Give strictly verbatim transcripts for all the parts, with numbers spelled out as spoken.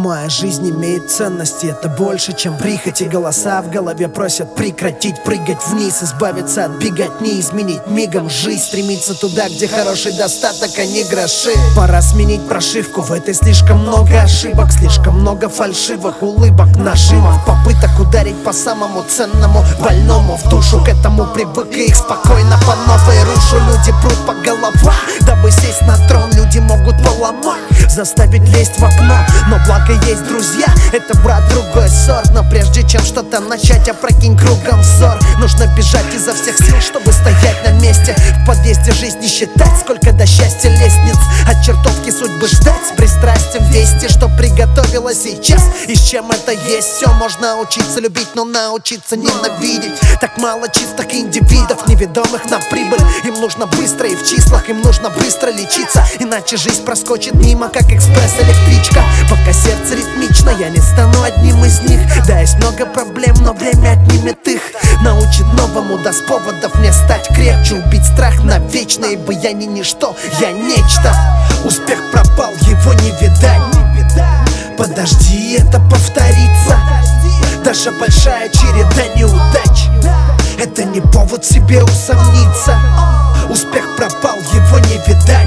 Моя жизнь имеет ценности, это больше, чем прихоти. Голоса в голове просят прекратить прыгать вниз, избавиться от беготни, изменить мигом жизнь, стремиться туда, где хороший достаток, а не гроши. Пора сменить прошивку, в этой слишком много ошибок, слишком много фальшивых улыбок, нажимов, попыток ударить по самому ценному, больному в душу. К этому привык и их спокойно по новой рушу. Люди прут по головам, дабы сесть на трон. Люди могут поломать, заставить лезть в окно, но благо есть друзья, это брат другой сорт. Но прежде чем что-то начать, опрокинь кругом взор. Нужно бежать изо всех сил, чтобы стоять на месте. В подъезде жизни считать, сколько до счастья лестниц. От чертовки судьбы ждать, с пристрастием вести, что приготовила сейчас и с чем это есть. Все можно учиться любить, но научиться ненавидеть. Так мало чистых индивидов, неведомых на прибыль. Им нужно быстро и в числах, им нужно быстро лечиться, иначе жизнь проскочит мимо, как экспресс-электричка. Пока сердце ритмично, я не стану одним из них. Да, есть много проблем, но время отнимет их. Научит новому, даст поводов мне стать крепче. Убить страх навечно, ибо я не ничто, я нечто. Успех пропал, его не видать. Подожди, это повторится. Даже большая череда неудач — это не повод себе усомниться. Успех пропал, его не видать.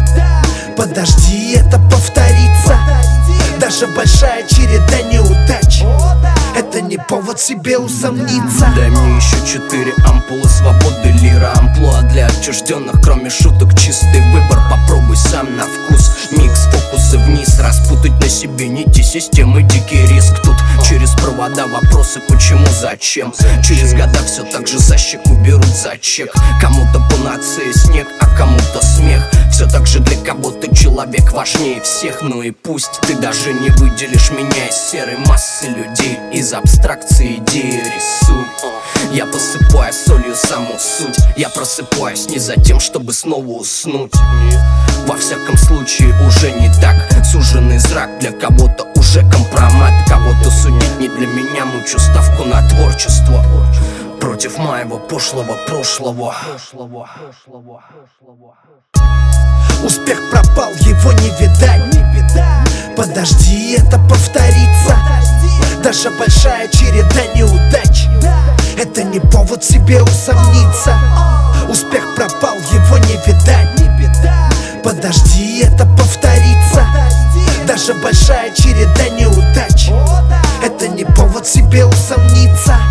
Подожди, это повторится. Даже большая череда неудач — это не повод себе усомниться. Дай мне еще четыре ампулы свободы, лира, амплуа для отчужденных. Кроме шуток, чистый выбор, попробуй сам на вкус. Микс, фокусы вниз, распутать на себе нити системы, дикий риск. Тут через провода вопросы почему, зачем. Через года все так же за щеку берут за чек. Кому-то панацея снег, а кому-то смех. Все так же для кого-то человек важнее всех. Ну и пусть ты даже не выделишь меня из серой массы людей. Из абстракции идеи рисуй. Я посыпаю солью саму суть. Я просыпаюсь не за тем, чтобы снова уснуть. Во всяком случае уже не так. Суженный зрак для кого-то уже компромат. Кого-то судить не для меня, мучу ставку на творчество против моего пошлого прошлого. Успех пропал, его не видать. Подожди, это повторится. Даже большая череда неудач — это не повод себе усомниться. Успех пропал, его не видать. Подожди, это повторится. Даже большая череда неудач — это не повод себе усомниться.